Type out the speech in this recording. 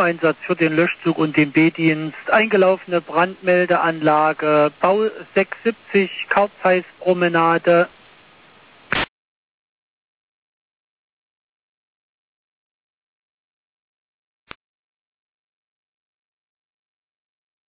Notärzteinsatz für den Löschzug und den B-Dienst, eingelaufene Brandmeldeanlage, Bau 670, Kaufpreispromenade,